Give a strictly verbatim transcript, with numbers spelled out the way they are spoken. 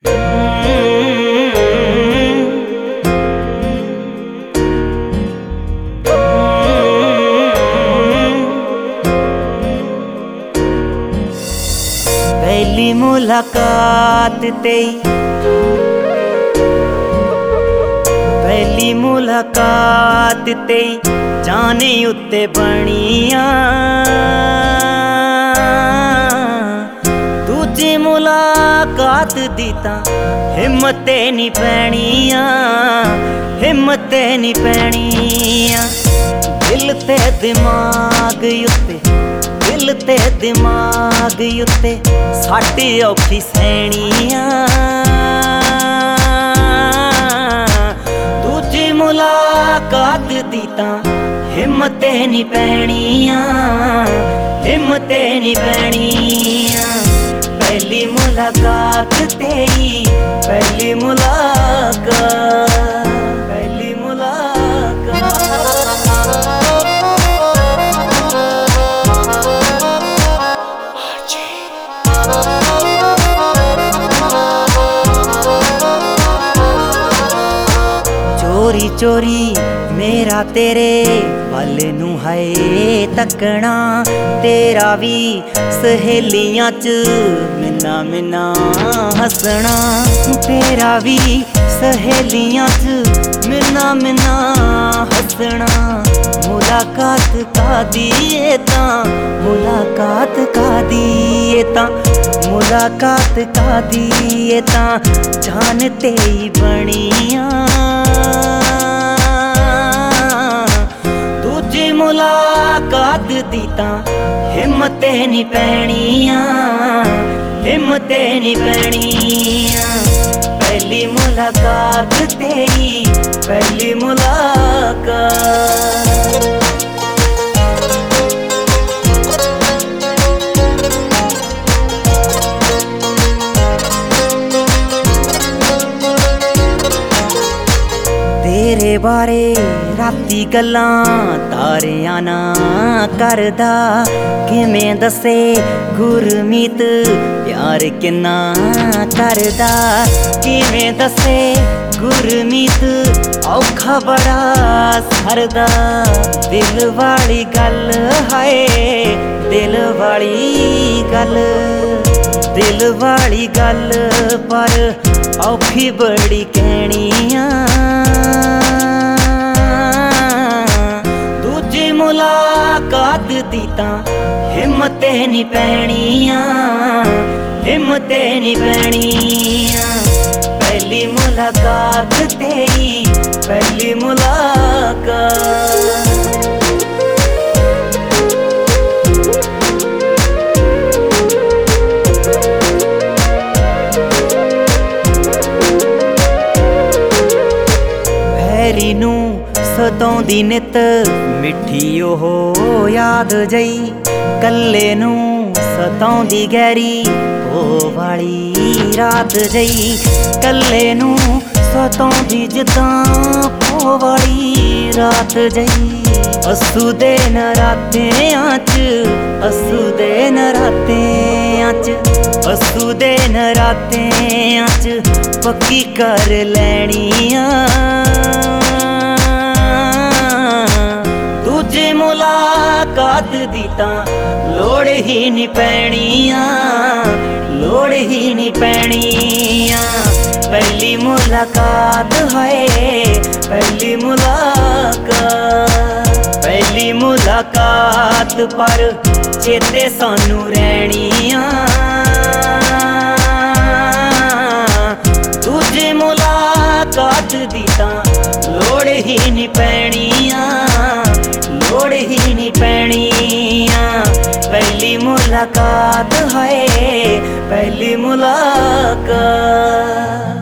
पहली मुलाकात तेई पहली मुलाकात तेई जाने उत्ते बनिया दूजी मुलाकात दी तां हिम्मते नी पैणिया हिम्मते नी पैणिया दिल ते दिमाग उत्ते दिल ते दिमाग उत्ते साडी औखी सैणिया दूजी मुलाकात दी तां हिम्मते नी पैणिया हिम्मते नी पैणिया पहली मुलाकात तेरी पहली मुलाकात पहली मुलाकात चोरी चोरी मेरा तेरे वल नू है तकना तेरा भी सहेलियां च मिन्ना मिन्ना हसना तेरा भी सहेलियां च मिन्ना मिन्ना हसना मुलाकात का दिए ता मुलाकात का दिए ता मुलाकात का दिए ता जानते ही बनिया दूजी मुलाकात दी तां हिम्मते नी पैणिया हिम्मते नी पैणिया पहली मुलाकात तेरी पहली मुलाकात तेरे बारे राती गल्लां तारियां ना करदा किवें दसे गुरमीत प्यार किन्ना करदा किवें दसे गुरमीत औखा बड़ा सरदा दिल वाली गल है दिल वाली गल दिल वाली गल पर औखी बड़ी कहनिया दूजी मुलाकात दी तां हिम्मते नी पैणिया हिम्मते नी पैणिया पहली मुलाकात तेरी पहली मुलाकात हैरी नू सताउंदी नित मिठी ओह याद जई कल्ले नू सताउंदी गहरी ओ वाली रात जई कल्ले नू सताउंदी जिद्दां ओ वाली रात जई असू दे नरातेआं च असू दे नरातेआं च असू दे नरातेआं च पक्की कर लैणिया दूजी मुलाकात दी तां लोड़ ही नी पैणिया लोड़ ही नी पैणिया पहली मुलाकात है पहली मुलाकात पहली मुलाकात पर चेते सानू रहणिया दूजी मुलाकात दी तां लोड़ ही नी पैणिया लोड़ ही नी पैणिया पहली मुलाकात है पहली मुलाकात।